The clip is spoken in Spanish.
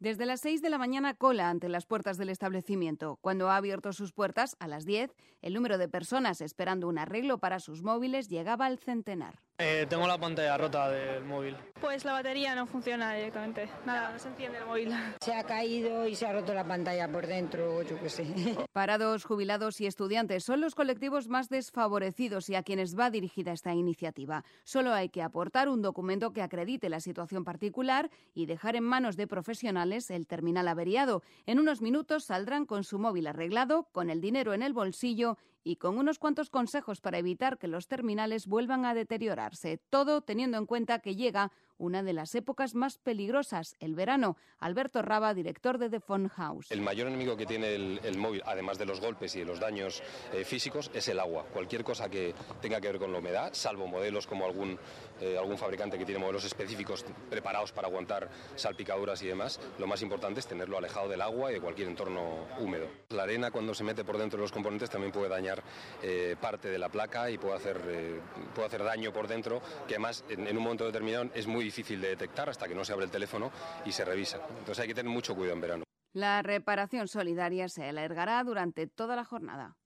Desde las 6 de la mañana cola ante las puertas del establecimiento. Cuando ha abierto sus puertas, a las 10, el número de personas esperando un arreglo para sus móviles llegaba al centenar. Tengo la pantalla rota del móvil. Pues la batería no funciona directamente. Nada, no se enciende el móvil. Se ha caído y se ha roto la pantalla por dentro, yo qué sé. Parados, jubilados y estudiantes son los colectivos más desfavorecidos y a quienes va dirigida esta iniciativa. Solo hay que aportar un documento que acredite la situación particular y dejar en manos de profesionales el terminal averiado. En unos minutos saldrán con su móvil arreglado, con el dinero en el bolsillo y con unos cuantos consejos para evitar que los terminales vuelvan a deteriorarse. Todo teniendo en cuenta que llega una de las épocas más peligrosas, el verano. Alberto Raba, director de The Phone House. El mayor enemigo que tiene el móvil, además de los golpes y de los daños físicos, es el agua. Cualquier cosa que tenga que ver con la humedad, salvo modelos como algún fabricante que tiene modelos específicos preparados para aguantar salpicaduras y demás, lo más importante es tenerlo alejado del agua y de cualquier entorno húmedo. La arena, cuando se mete por dentro de los componentes, también puede dañar parte de la placa y puede hacer daño por dentro, que además en un momento determinado es muy difícil de detectar hasta que no se abre el teléfono y se revisa. Entonces hay que tener mucho cuidado en verano. La reparación solidaria se alargará durante toda la jornada.